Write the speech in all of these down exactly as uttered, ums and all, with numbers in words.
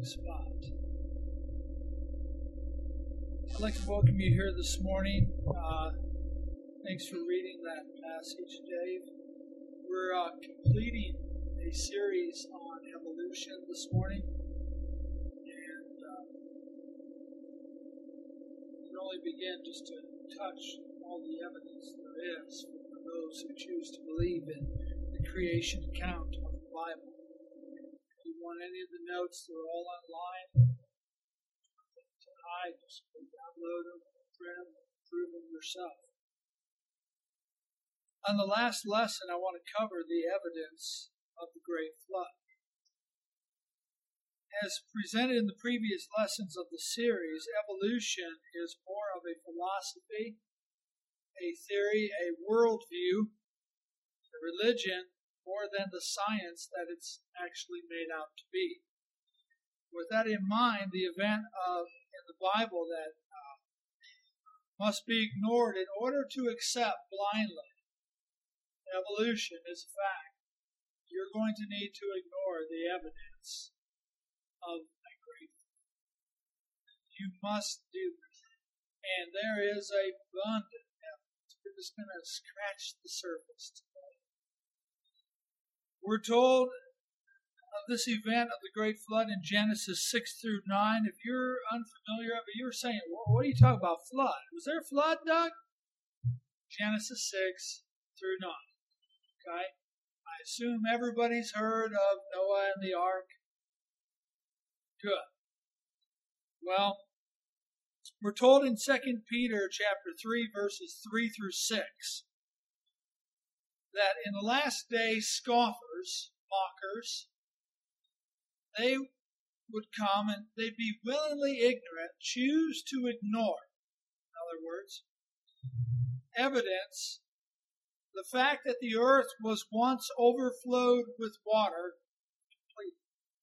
spot. I'd like to welcome you here this morning. Uh, thanks for reading that passage, Dave. We're uh, completing a series on evolution this morning, and uh, we can only begin just to touch all the evidence there is for those who choose to believe in the creation account of the Bible. If you want any of the notes, they're all online. To hide, just go download them, print them, prove them yourself. On the last lesson, I want to cover the evidence of the Great Flood. As presented in the previous lessons of the series, evolution is more of a philosophy, a theory, a worldview, a religion, more than the science that it's actually made out to be. With that in mind, the event of in the Bible that uh, must be ignored in order to accept blindly evolution is a fact. You're going to need to ignore the evidence of a great flood. You must do this. And there is abundant evidence. We're just going to scratch the surface today. We're told of this event of the Great Flood in Genesis six through nine. If you're unfamiliar of it, you're saying, well, what are you talking about, flood? Was there a flood, Doug? Genesis six through nine. Okay? I assume everybody's heard of Noah and the ark. Good. Well, we're told in Second Peter chapter three, verses three through six, that in the last days, scoffers, mockers, they would come and they'd be willingly ignorant, choose to ignore, in other words, evidence, the fact that the earth was once overflowed with water completely.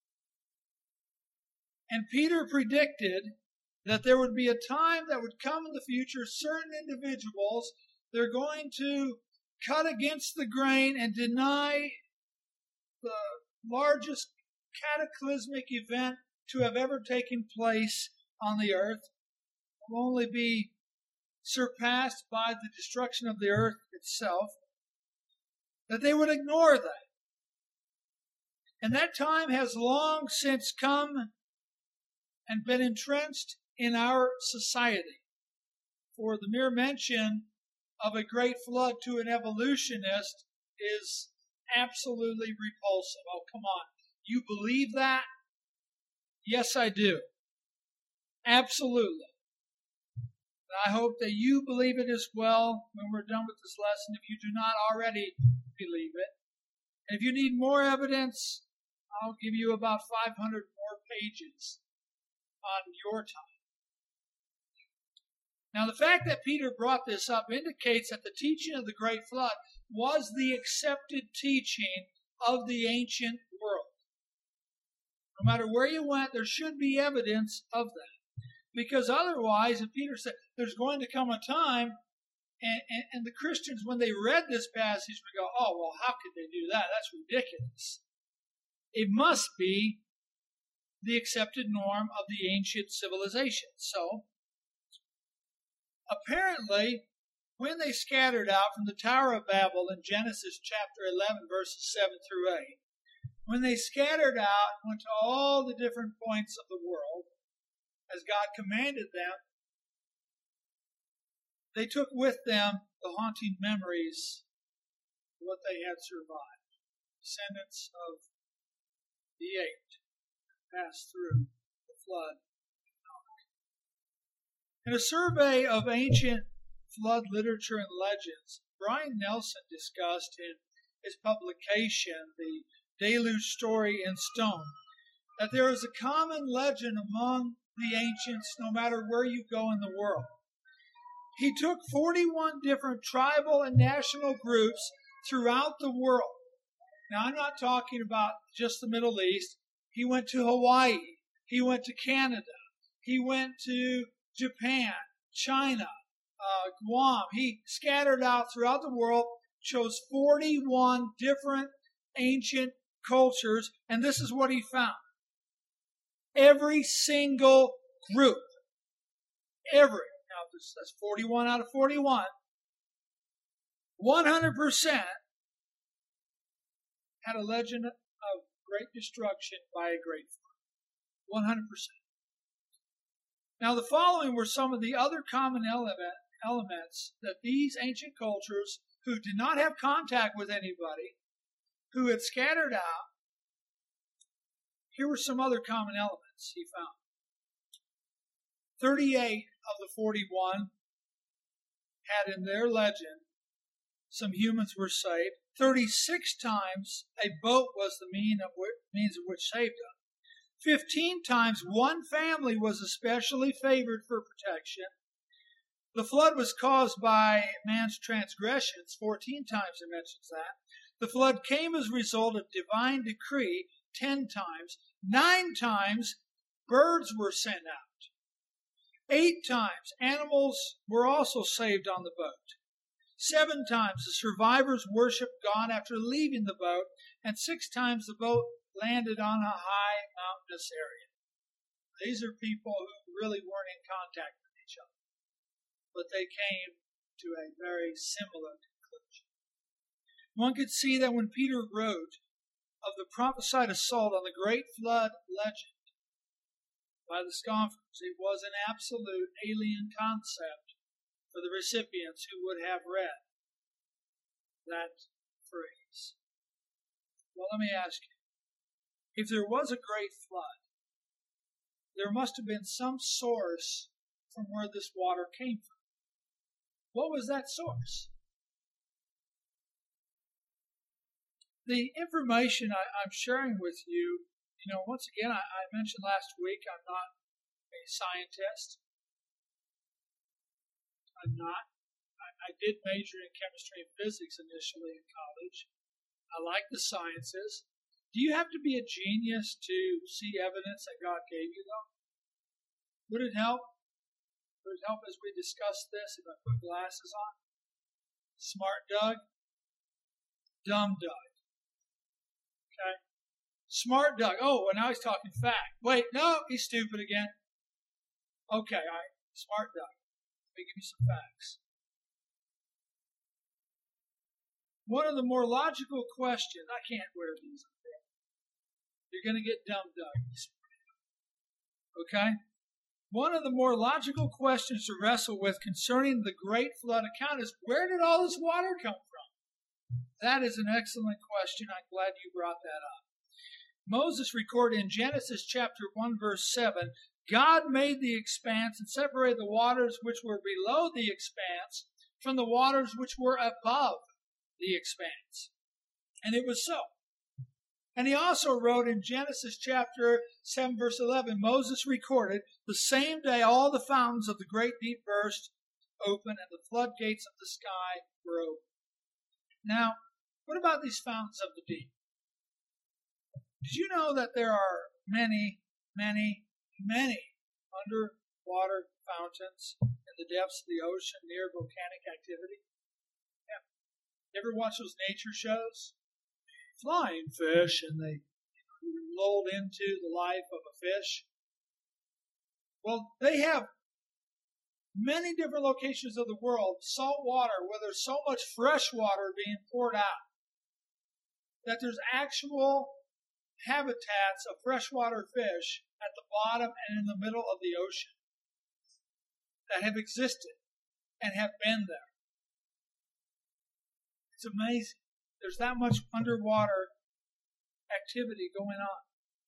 And Peter predicted that there would be a time that would come in the future, certain individuals, they're going to cut against the grain and deny the largest cataclysmic event to have ever taken place on the earth. Will only be surpassed by the destruction of the earth itself. That they would ignore that. And that time has long since come and been entrenched in our society. For the mere mention of a great flood to an evolutionist is absolutely repulsive. Oh, come on. You believe that? Yes, I do. Absolutely. I hope that you believe it as well when we're done with this lesson, if you do not already believe it. And if you need more evidence, I'll give you about five hundred more pages on your time. Now, the fact that Peter brought this up indicates that the teaching of the Great Flood was the accepted teaching of the ancient world. No matter where you went, there should be evidence of that. Because otherwise, if Peter said, there's going to come a time, and, and, and the Christians, when they read this passage, would go, oh, well, how could they do that? That's ridiculous. It must be the accepted norm of the ancient civilization. So, apparently, when they scattered out from the Tower of Babel in Genesis chapter eleven, verses seven through eight, when they scattered out, went to all the different points of the world, as God commanded them, they took with them the haunting memories of what they had survived. Descendants of the eight passed through the flood. In a survey of ancient flood literature and legends, Brian Nelson discussed in his publication, The Deluge Story in Stone, that there is a common legend among the ancients no matter where you go in the world. He took forty-one different tribal and national groups throughout the world. Now, I'm not talking about just the Middle East. He went to Hawaii. He went to Canada. He went to Japan, China, uh, Guam. He scattered out throughout the world, chose forty-one different ancient cultures, and this is what he found. Every single group. Every. Now, that's forty-one out of forty-one. one hundred percent had a legend of great destruction by a great flood. one hundred percent. Now, the following were some of the other common element, elements that these ancient cultures, who did not have contact with anybody, who had scattered out, here were some other common elements he found. thirty-eight of the forty-one had in their legend some humans were saved. thirty-six times a boat was the mean of which, means of which saved them. fifteen times one family was especially favored for protection. The flood was caused by man's transgressions. fourteen times it mentions that. The flood came as a result of divine decree. ten times. Nine times birds were sent out. Eight times animals were also saved on the boat. Seven times the survivors worshiped God after leaving the boat, and six times the boat landed on a high mountainous area. These are people who really weren't in contact with each other, but they came to a very similar conclusion. One could see that when Peter wrote of the prophesied assault on the great flood legend by the scoffers, it was an absolute alien concept for the recipients who would have read that phrase. Well, let me ask you, if there was a great flood, there must have been some source from where this water came from. What was that source? The information I, I'm sharing with you, you know, once again, I, I mentioned last week, I'm not a scientist. I'm not. I, I did major in chemistry and physics initially in college. I like the sciences. Do you have to be a genius to see evidence that God gave you, though? Would it help? Would it help as we discuss this if I put glasses on? Smart Doug? Dumb Doug. Okay? Smart Doug. Oh, well, now he's talking fact. Wait, no, he's stupid again. Okay, all right. Smart Doug. Let me give you some facts. One of the more logical questions, I can't wear these up there. You're going to get dumb Doug. Okay? One of the more logical questions to wrestle with concerning the Great Flood account is, where did all this water come from? That is an excellent question. I'm glad you brought that up. Moses recorded in Genesis chapter one, verse seven, God made the expanse and separated the waters which were below the expanse from the waters which were above the expanse. And it was so. And he also wrote in Genesis chapter seven, verse eleven, Moses recorded, the same day all the fountains of the great deep burst open and the floodgates of the sky were open. Now, what about these fountains of the deep? Did you know that there are many, many, many underwater fountains in the depths of the ocean near volcanic activity? Yeah. You ever watch those nature shows? Flying fish, and they lulled into the life of a fish. Well, they have many different locations of the world, salt water, where there's so much fresh water being poured out that there's actual habitats of freshwater fish at the bottom and in the middle of the ocean that have existed and have been there. It's amazing. There's that much underwater activity going on.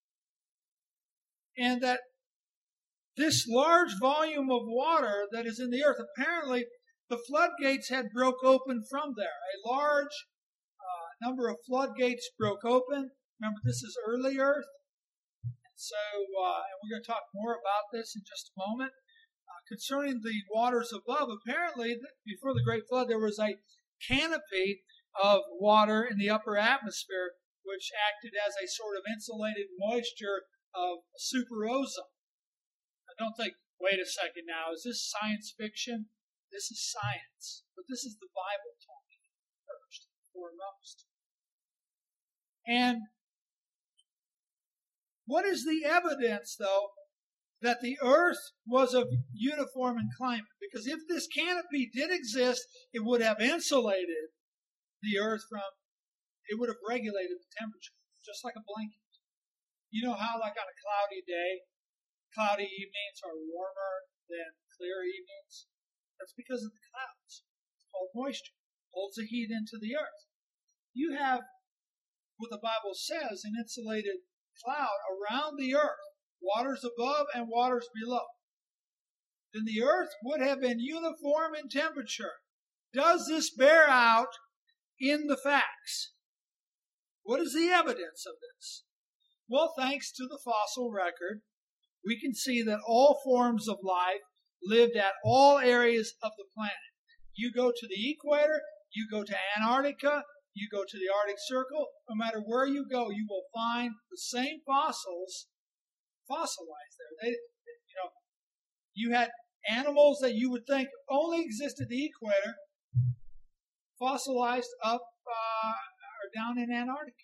And that this large volume of water that is in the earth, apparently the floodgates had broke open from there. A large uh, number of floodgates broke open. Remember, this is early earth. And so, uh, and we're going to talk more about this in just a moment. Uh, concerning the waters above, apparently before the Great Flood there was a canopy of water in the upper atmosphere which acted as a sort of insulated moisture of superozone. I don't think, wait a second now, is this science fiction? This is science. But this is the Bible talking first and foremost. And What is the evidence, though, that the earth was of uniform in climate? Because if this canopy did exist, it would have insulated the earth from, it would have regulated the temperature, just like a blanket. You know how, like on a cloudy day, cloudy evenings are warmer than clear evenings? That's because of the clouds. It's called moisture. It holds the heat into the earth. You have what the Bible says, an insulated cloud around the earth, waters above and waters below. Then the earth would have been uniform in temperature. Does this bear out in the facts? What is the evidence of this? Well, thanks to the fossil record, we can see that all forms of life lived at all areas of the planet. You go to the equator, you go to Antarctica, you go to the Arctic Circle, no matter where you go, you will find the same fossils fossilized there. They, you know, you had animals that you would think only exist at the equator, fossilized up uh, or down in Antarctica.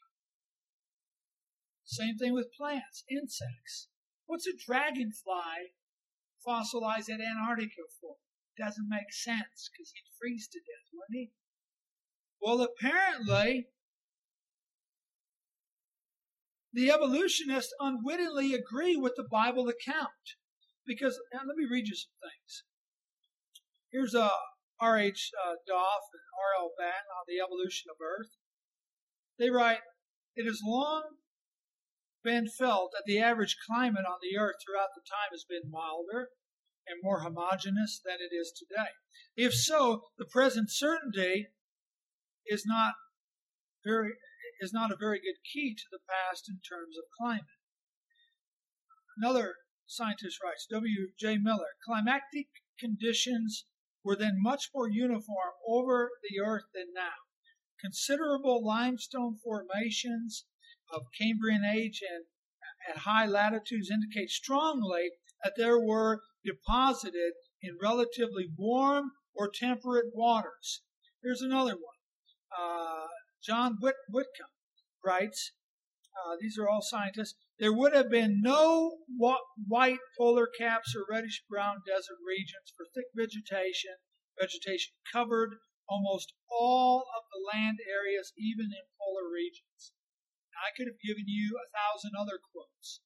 Same thing with plants, insects. What's a dragonfly fossilized at Antarctica for? Doesn't make sense because he'd freeze to death, wouldn't he? Well, apparently, the evolutionists unwittingly agree with the Bible account. Because, now let me read you some things. Here's uh, R H Uh, Doff and R L Batten on the evolution of Earth. They write, it has long been felt that the average climate on the Earth throughout the time has been milder and more homogeneous than it is today. If so, the present certainty is not very is not a very good key to the past in terms of climate. Another scientist writes, W J Miller, climatic conditions were then much more uniform over the Earth than now. Considerable limestone formations of Cambrian age and at high latitudes indicate strongly that there were deposited in relatively warm or temperate waters. Here's another one. Uh, John Whit- Whitcomb writes, uh, these are all scientists, there would have been no wa- white polar caps or reddish-brown desert regions for thick vegetation. Vegetation covered almost all of the land areas, even in polar regions. I could have given you a thousand other quotes.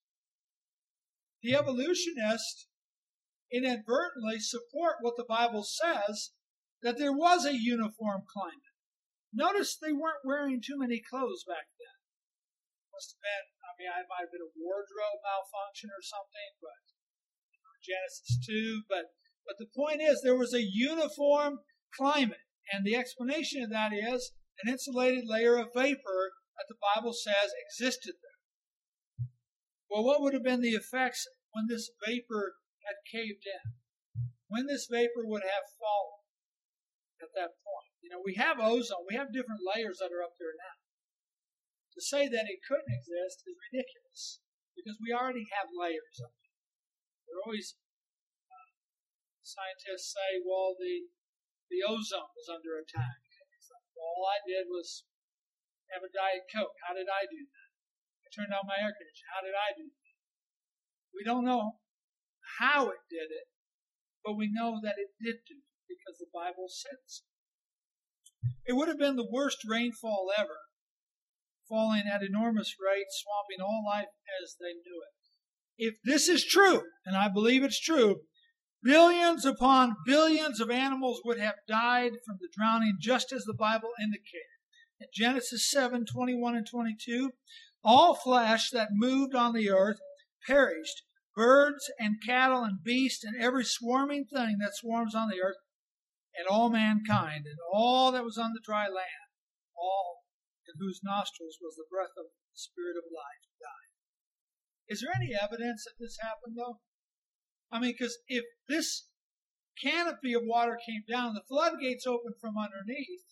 The evolutionists inadvertently support what the Bible says, that there was a uniform climate. Notice they weren't wearing too many clothes back then. Must have been, I mean, I might have been a wardrobe malfunction or something, but you know, Genesis two. But, but the point is, there was a uniform climate. And the explanation of that is an insulated layer of vapor that the Bible says existed there. Well, what would have been the effects when this vapor had caved in? When this vapor would have fallen at that point? You know, we have ozone. We have different layers that are up there now. To say that it couldn't exist is ridiculous because we already have layers up there. They're always, uh, scientists say, well, the, the ozone was under attack. Well, all I did was have a Diet Coke. How did I do that? I turned on my air conditioner. How did I do that? We don't know how it did it, but we know that it did do it because the Bible says so. It would have been the worst rainfall ever, falling at enormous rates, swamping all life as they knew it. If this is true, and I believe it's true, billions upon billions of animals would have died from the drowning, just as the Bible indicated. In Genesis seven, twenty-one and twenty-two, all flesh that moved on the earth perished, birds and cattle and beasts and every swarming thing that swarms on the earth, and all mankind, and all that was on the dry land, all in whose nostrils was the breath of the Spirit of life, died. Is there any evidence that this happened, though? I mean, because if this canopy of water came down, the floodgates opened from underneath,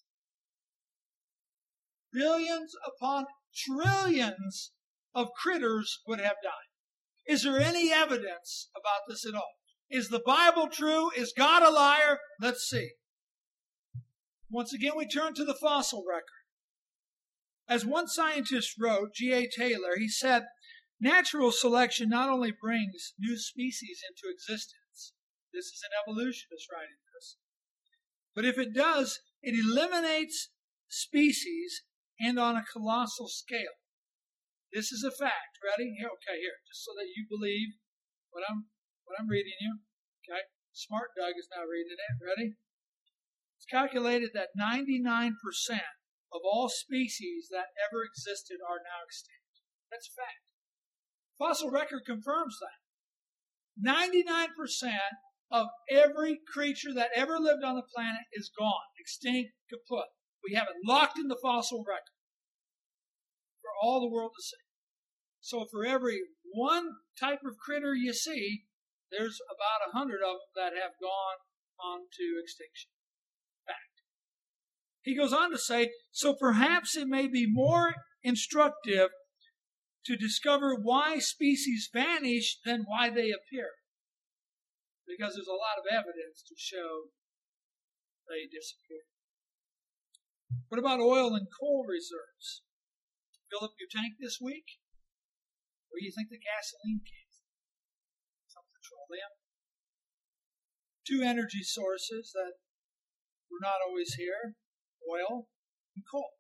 billions upon trillions of critters would have died. Is there any evidence about this at all? Is the Bible true? Is God a liar? Let's see. Once again, we turn to the fossil record. As one scientist wrote, G A Taylor, he said, Natural selection not only brings new species into existence, this is an evolutionist writing this, but if it does, it eliminates species and on a colossal scale. This is a fact. Ready? Here, okay, here, just so that you believe what I'm what I'm reading you. Okay? Smart Doug is now reading it. Ready? It's calculated that ninety-nine percent of all species that ever existed are now extinct. That's a fact. Fossil record confirms that. ninety-nine percent of every creature that ever lived on the planet is gone, extinct, kaput. We have it locked in the fossil record for all the world to see. So for every one type of critter you see, there's about a hundred of them that have gone on to extinction. Fact. He goes on to say, so perhaps it may be more instructive to discover why species vanish than why they appear. Because there's a lot of evidence to show they disappear. What about oil and coal reserves? Fill up your tank this week? Where do you think the gasoline came from? Some petroleum. Two energy sources that were not always here, oil and coal.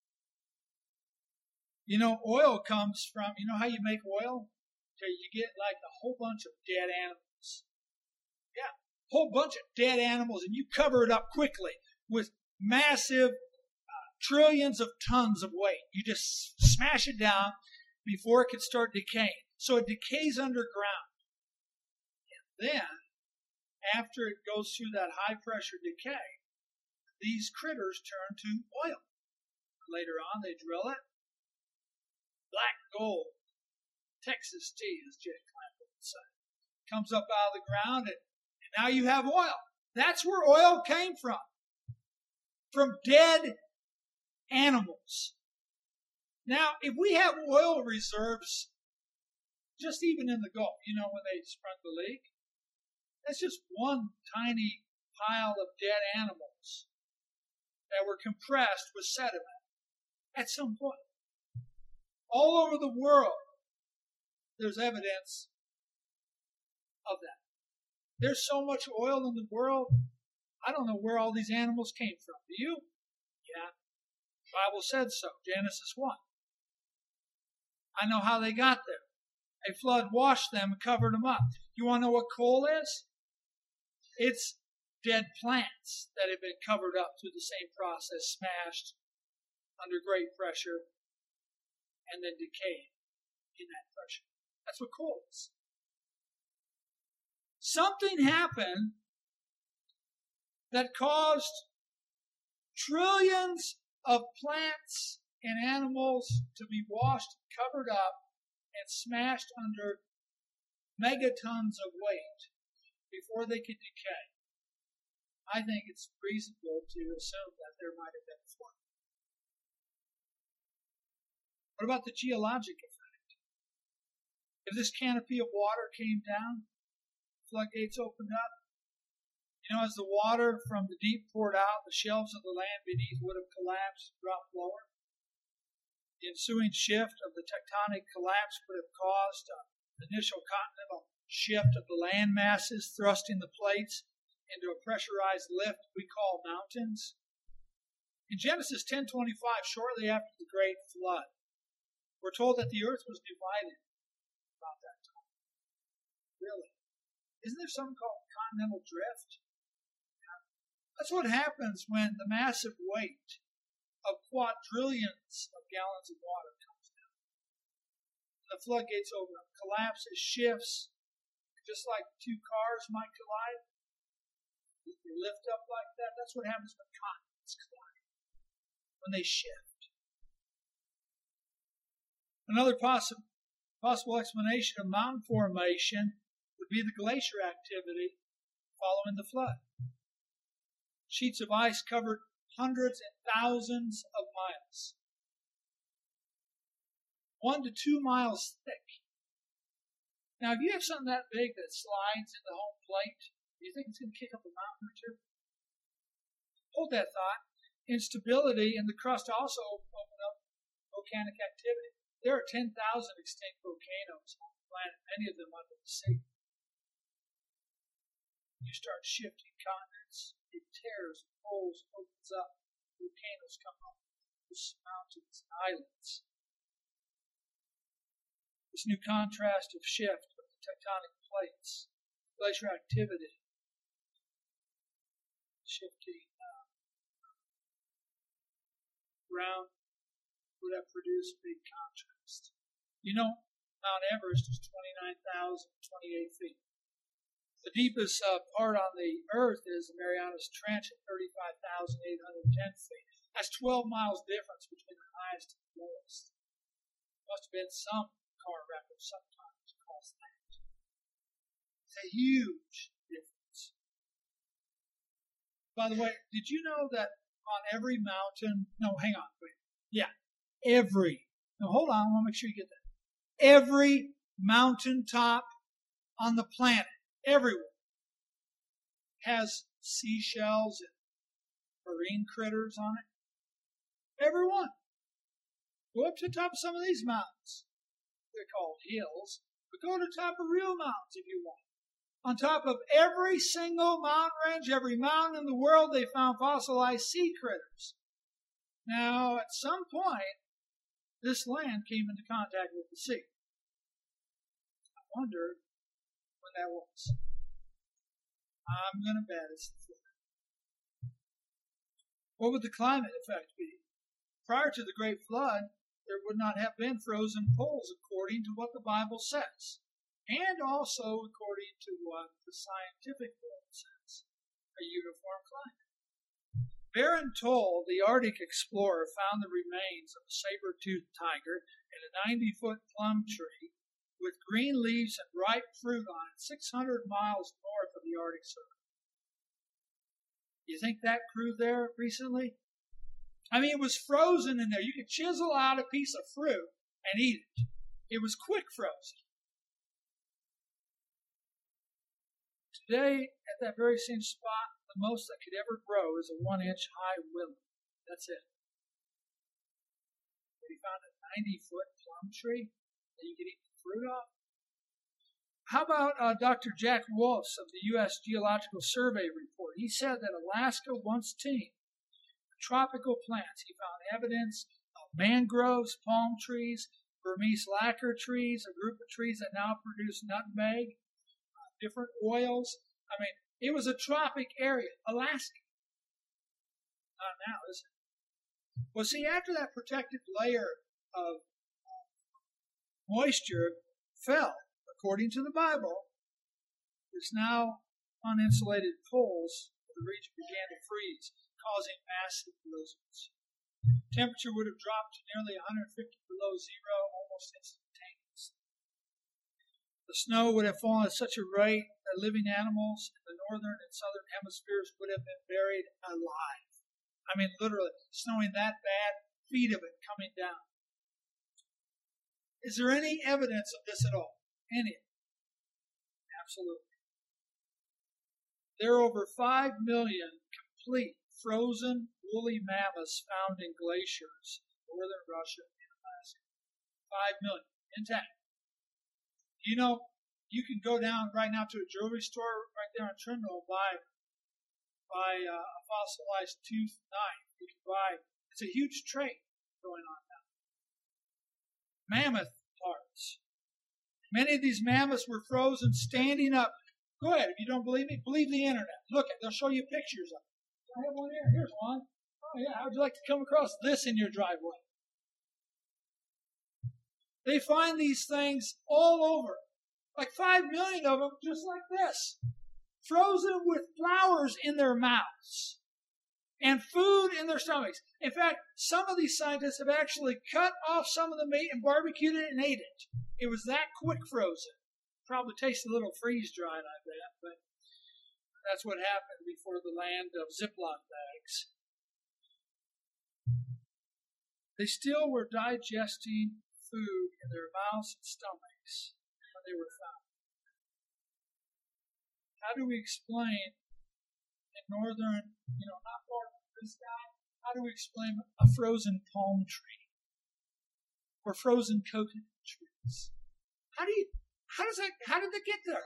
You know, oil comes from, you know how you make oil? Okay, you get like a whole bunch of dead animals. Yeah, a whole bunch of dead animals, and you cover it up quickly with massive uh, trillions of tons of weight. You just smash it down before it can start decaying. So it decays underground. And then, after it goes through that high pressure decay, these critters turn to oil. Later on, they drill it. Black gold, Texas tea, as Jay Clampett would say, comes up out of the ground, and, and now you have oil. That's where oil came from. From dead animals. Now, if we have oil reserves, just even in the Gulf, you know, when they sprung the leak, that's just one tiny pile of dead animals that were compressed with sediment at some point. All over the world, there's evidence of that. There's so much oil in the world, I don't know where all these animals came from. Do you? Yeah. The Bible said so, Genesis one. I know how they got there. A flood washed them and covered them up. You want to know what coal is? It's dead plants that have been covered up through the same process, smashed under great pressure, and then decaying in that pressure. That's what coal is. Something happened that caused trillions of plants and animals to be washed, covered up, and smashed under megatons of weight before they could decay. I think it's reasonable to assume that there might have been a flood. What about the geologic effect? If this canopy of water came down, floodgates opened up, you know, as the water from the deep poured out, the shelves of the land beneath would have collapsed, dropped lower. The ensuing shift of the tectonic collapse would have caused an initial continental shift of the land masses, thrusting the plates into a pressurized lift we call mountains. In Genesis ten twenty-five, shortly after the great flood, we're told that the earth was divided about that time. Really? Isn't there something called continental drift? That's what happens when the massive weight of quadrillions of gallons of water comes down. The floodgates open up, collapse, it shifts, just like two cars might collide. They lift up like that. That's what happens when continents collide, when they shift. Another possible possible explanation of mountain formation would be the glacier activity following the flood. Sheets of ice covered hundreds and thousands of miles. One to two miles thick. Now, if you have something that big that slides in the home plate, do you think it's going to kick up a mountain or two? Hold that thought. Instability in the crust also open up volcanic activity. there are ten thousand extinct volcanoes on the planet, many of them under the sea. You start shifting continents, it tears, pulls, opens up, volcanoes come up, there's mountains and islands. This new contrast of shift of the tectonic plates, glacier activity, shifting uh, ground would have produced big contrast. You know, Mount Everest is twenty-nine thousand twenty-eight feet. The deepest uh, part on the Earth is the Marianas Trench at thirty-five thousand eight hundred ten feet. That's twelve miles difference between the highest and the lowest. Must have been some car record sometimes across that. It's a huge difference. By the way, did you know that on every mountain, no, hang on, wait. Yeah, every, no, hold on, I want to make sure you get that. Every mountaintop on the planet, everyone, has seashells and marine critters on it. Everyone. Go up to the top of some of these mountains. They're called hills. But go to the top of real mountains if you want. On top of every single mountain range, every mountain in the world, they found fossilized sea critters. Now, at some point, this land came into contact with the sea. I wonder when that was. I'm going to bet it's the flood. What would the climate effect be? Prior to the Great Flood, there would not have been frozen poles according to what the Bible says, and also according to what the scientific world says, a uniform climate. Baron Toll, the Arctic explorer, found the remains of a saber-toothed tiger and a ninety-foot plum tree with green leaves and ripe fruit on it, six hundred miles north of the Arctic Circle. You think that grew there recently? I mean, it was frozen in there. You could chisel out a piece of fruit and eat it. It was quick frozen. Today, at that very same spot, the most that could ever grow is a one-inch high willow. That's it. We found a ninety-foot plum tree that you could eat the fruit off. How about uh, Doctor Jack Wolfs of the U S Geological Survey report? He said that Alaska once teemed with tropical plants. He found evidence of mangroves, palm trees, Burmese lacquer trees, a group of trees that now produce nutmeg, uh, different oils. I mean, it was a tropic area, Alaska. Not now, is it? Well, see, after that protective layer of moisture fell, according to the Bible, there's now uninsulated poles. The region began to freeze, causing massive blizzards. Temperature would have dropped to nearly one hundred fifty below zero almost instantaneously. The snow would have fallen at such a rate that living animals in the northern and southern hemispheres would have been buried alive. I mean, literally, snowing that bad, feet of it coming down. Is there any evidence of this at all? Any? Absolutely. There are over five million complete frozen woolly mammoths found in glaciers in northern Russia and Alaska. Five million, intact. You know, you can go down right now to a jewelry store right there on Trindle and buy, buy uh, a fossilized tooth knife. You can buy, it's a huge trade going on now. Mammoth parts. Many of these mammoths were frozen standing up. Go ahead, if you don't believe me, believe the internet. Look, they'll show you pictures of it. I have one here. Here's one. Oh, yeah, how would you like to come across this in your driveway? They find these things all over. Like five million of them, just like this. Frozen with flowers in their mouths. And food in their stomachs. In fact, some of these scientists have actually cut off some of the meat and barbecued it and ate it. It was that quick frozen. Probably tasted a little freeze-dried, I bet, but that's what happened before the land of Ziploc bags. They still were digesting food in their mouths and stomachs when they were found. How do we explain in northern, you know, not far from this guy, how do we explain a frozen palm tree? were frozen coconut trees. How do you, how does that, how did they get there?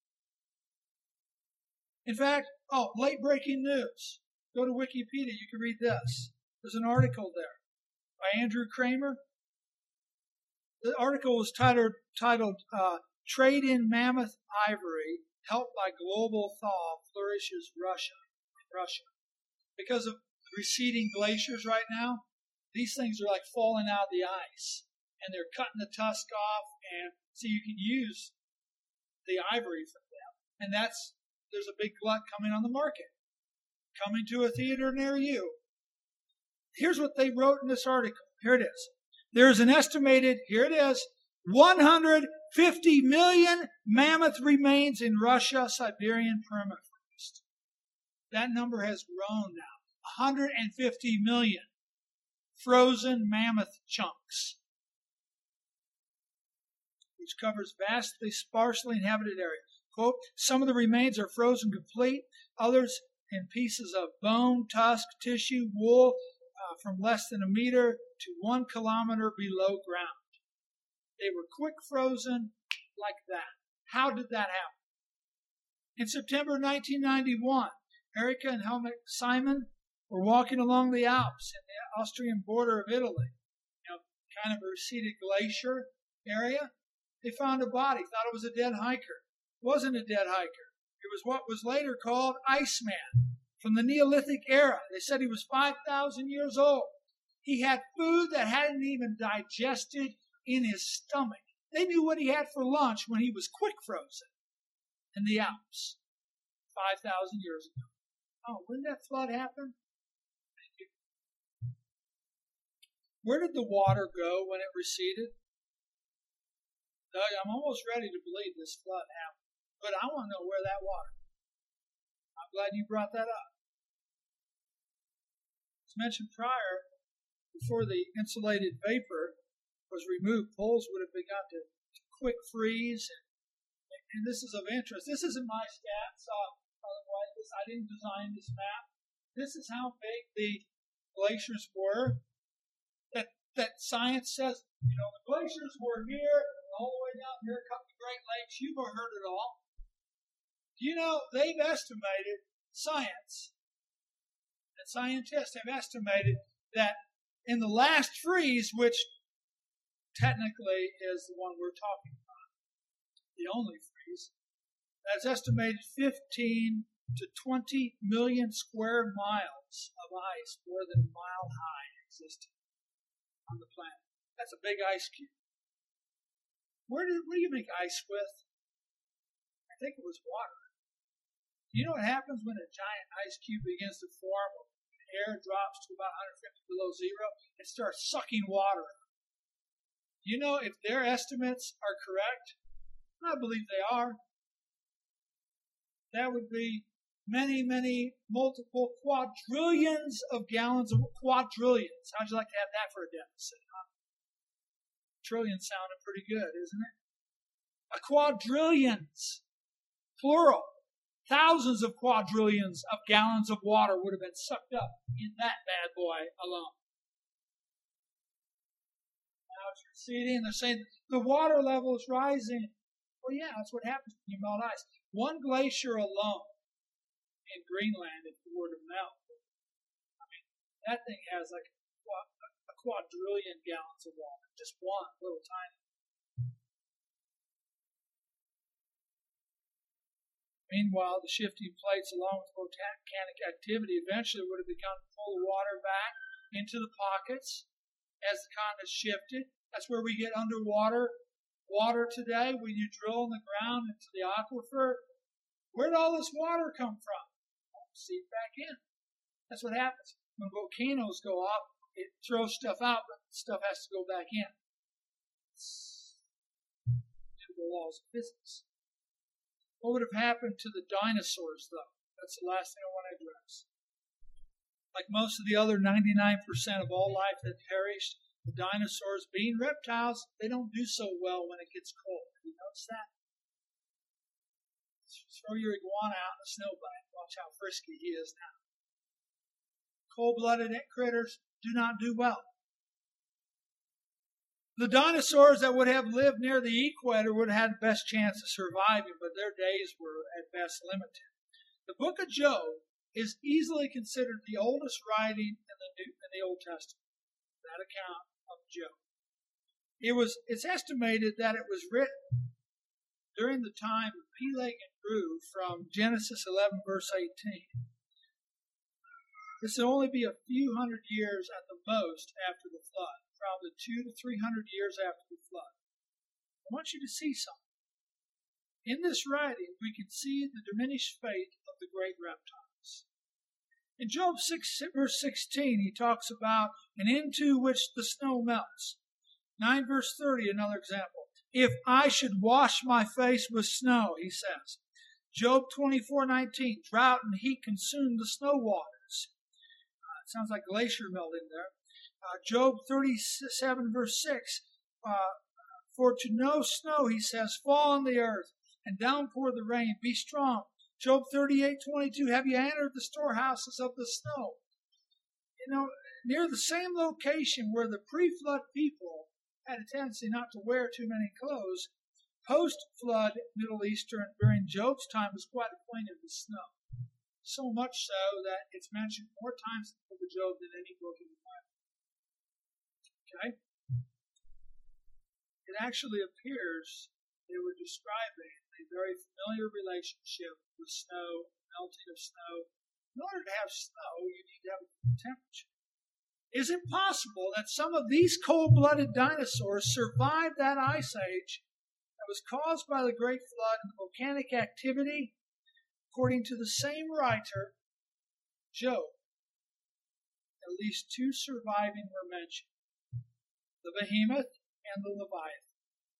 In fact, oh, late breaking news. Go to Wikipedia, you can read this. There's an article there by Andrew Kramer. The article was titled, titled uh, Trade in Mammoth Ivory, Helped by Global Thaw Flourishes Russia. Russia. Because of receding glaciers right now, these things are like falling out of the ice. And they're cutting the tusk off, and so you can use the ivory from them. And that's, there's a big glut coming on the market. Coming to a theater near you. Here's what they wrote in this article. Here it is. There's an estimated, here it is, one hundred fifty million mammoth remains in Russia, Siberian permafrost. That number has grown now. one hundred fifty million frozen mammoth chunks, which covers vastly sparsely inhabited areas. Quote, some of the remains are frozen complete, others in pieces of bone, tusk, tissue, wool, uh, from less than a meter to one kilometer below ground. They were quick frozen like that. How did that happen? In September nineteen ninety-one, Erika and Helmut Simon were walking along the Alps in the Austrian border of Italy, you know, kind of a receded glacier area. They found a body, thought it was a dead hiker. It wasn't a dead hiker. It was what was later called Iceman from the Neolithic era. They said he was five thousand years old. He had food that hadn't even digested in his stomach. They knew what he had for lunch when he was quick frozen in the Alps five thousand years ago. Oh, when did that flood happen? Thank you. Where did the water go when it receded? Doug, I'm almost ready to believe this flood happened, but I want to know where that water. I'm glad you brought that up. As mentioned prior, before the insulated vapor was removed, poles would have begun to quick freeze. And, and this is of interest. This isn't my stats. Uh, by the way, this, I didn't design this map. This is how big the glaciers were. That that science says, you know, the glaciers were here, all the way down here, cut the Great Lakes. You've heard it all. You know, they've estimated, science, and scientists have estimated that in the last freeze, which technically is the one we're talking about, the only freeze, that's estimated fifteen to twenty million square miles of ice, more than a mile high, existed on the planet. That's a big ice cube. Where do, what do you make ice with? I think it was water. You know what happens when a giant ice cube begins to form? Air drops to about one hundred fifty below zero. It starts sucking water. You know, if their estimates are correct, I believe they are, that would be many, many multiple quadrillions of gallons of quadrillions. How'd you like to have that for a deficit? Huh? Trillion sounded pretty good, isn't it? A quadrillions, plural. Thousands of quadrillions of gallons of water would have been sucked up in that bad boy alone. Now it's receding. They're saying the water level is rising. Well, yeah, that's what happens when you melt ice. One glacier alone in Greenland, if it were to melt, I mean, that thing has like a quadrillion gallons of water. Just one little tiny. Meanwhile, the shifting plates, along with volcanic activity, eventually would have begun to pull the water back into the pockets as the continent shifted. That's where we get underwater water today. When you drill in the ground into the aquifer, where did all this water come from? Well, seep back in. That's what happens. When volcanoes go off, it throws stuff out, but stuff has to go back in. It's due to the laws of physics. What would have happened to the dinosaurs, though? That's the last thing I want to address. Like most of the other ninety-nine percent of all life that perished, the dinosaurs, being reptiles, they don't do so well when it gets cold. Have you noticed that? Throw your iguana out in the snowbank. Watch how frisky he is now. Cold-blooded critters do not do well. The dinosaurs that would have lived near the equator would have had the best chance of surviving, but their days were at best limited. The book of Job is easily considered the oldest writing in the New, in the Old Testament. That account of Job. It was. It's estimated that it was written during the time of Peleg and Reu from Genesis eleven, verse eighteen. This will only be a few hundred years at the most after the flood, probably two to three hundred years after the flood. I want you to see something. In this writing, we can see the diminished fate of the great reptiles. In Job six, verse sixteen, he talks about an into which the snow melts. nine verse thirty, another example. If I should wash my face with snow, he says. Job twenty-four nineteen, drought and heat consume the snow waters. Uh, it sounds like glacier melting there. Uh, Job thirty-seven verse six, uh, for to no snow, he says, fall on the earth and downpour the rain. Be strong. Job thirty-eight twenty-two, have you entered the storehouses of the snow? You know, near the same location where the pre-flood people had a tendency not to wear too many clothes, post-flood Middle Eastern during Job's time was quite acquainted with snow. So much so that it's mentioned more times in the book of Job than any book in the Bible. Okay? It actually appears they were describing a very familiar relationship with snow, melting of snow. In order to have snow, you need to have a temperature. Is it possible that some of these cold-blooded dinosaurs survived that ice age that was caused by the Great Flood and the volcanic activity? According to the same writer, Job, at least two surviving were mentioned, the behemoth and the Leviathan.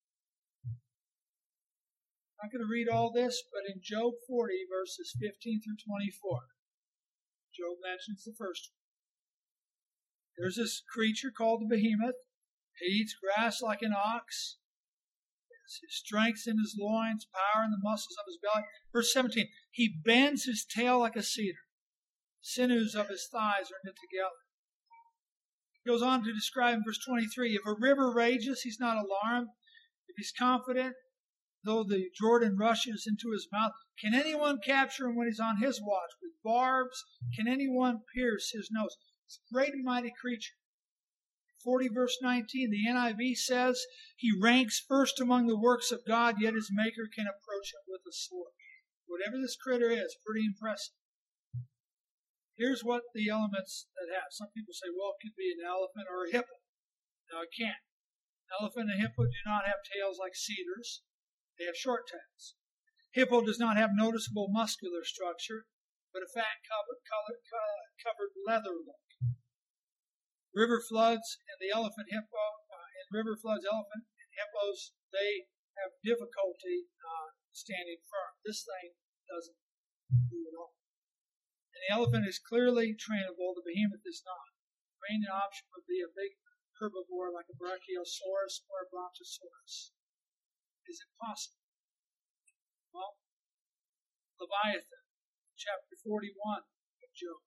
I'm not going to read all this, but in Job forty, verses fifteen through twenty-four, Job mentions the first one. There's this creature called the behemoth. He eats grass like an ox. His strength in his loins, power in the muscles of his belly. Verse seventeen, he bends his tail like a cedar. Sinews of his thighs are knit together. He goes on to describe in verse twenty-three, if a river rages, he's not alarmed. If he's confident, though the Jordan rushes into his mouth, can anyone capture him when he's on his watch? With barbs, can anyone pierce his nose? It's a great and mighty creature. forty verse nineteen, the N I V says, he ranks first among the works of God, yet his maker can approach him with a sword. Whatever this critter is, pretty impressive. Here's what the elements that have. Some people say, well, it could be an elephant or a hippo. No, it can't. An elephant and a hippo do not have tails like cedars. They have short tails. Hippo does not have noticeable muscular structure, but a fat covered, colored, covered leather look. River floods and the elephant hippo, uh, and river floods, elephant and hippos, they have difficulty uh, standing firm. This thing doesn't do it all. And the elephant is clearly trainable. The behemoth is not. The main option would be a big herbivore like a Brachiosaurus or a Brontosaurus. Is it possible? Well, Leviathan, chapter forty-one of Job.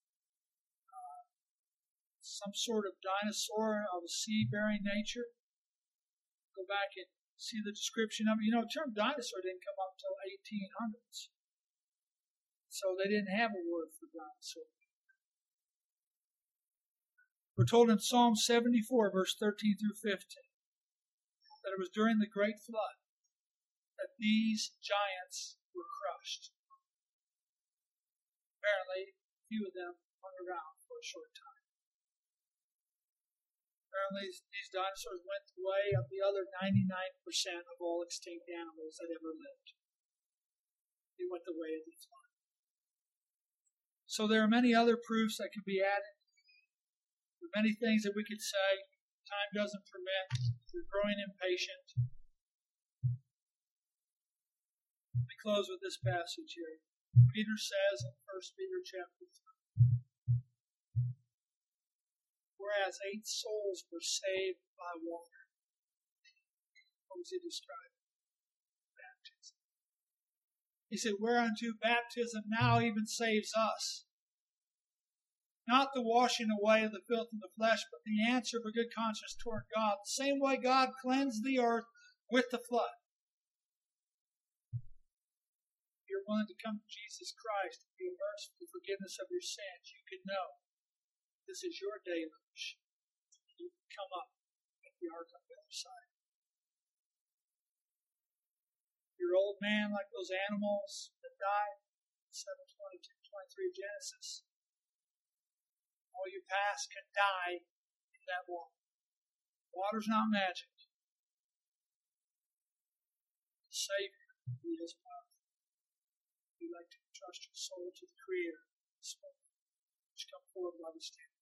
Some sort of dinosaur of a sea-bearing nature. Go back and see the description of it. You know, the term dinosaur didn't come up until eighteen hundreds. So they didn't have a word for dinosaur. We're told in Psalm seventy-four, verse thirteen through fifteen, that it was during the Great Flood that these giants were crushed. Apparently, a few of them hung around for a short time. Apparently, these dinosaurs went the way of the other ninety-nine percent of all extinct animals that ever lived. They went the way of the flood. So there are many other proofs that can be added. There are many things that we could say. Time doesn't permit. We're growing impatient. Let me close with this passage here. Peter says in First Peter chapter three, whereas eight souls were saved by water. What was he describing? Baptism. He said, whereunto baptism now even saves us. Not the washing away of the filth in the flesh, but the answer of a good conscience toward God. The same way God cleansed the earth with the flood. If you're willing to come to Jesus Christ and be immersed in the forgiveness of your sins, you can know this is your deluge. You can come up at the ark on the other side. You're an old man like those animals that died, seven twenty-two, twenty-three of Genesis. All your past can die in that water. Water's not magic. The Savior, He is powerful. If you'd like to entrust your soul to the Creator, just come forward while we stand.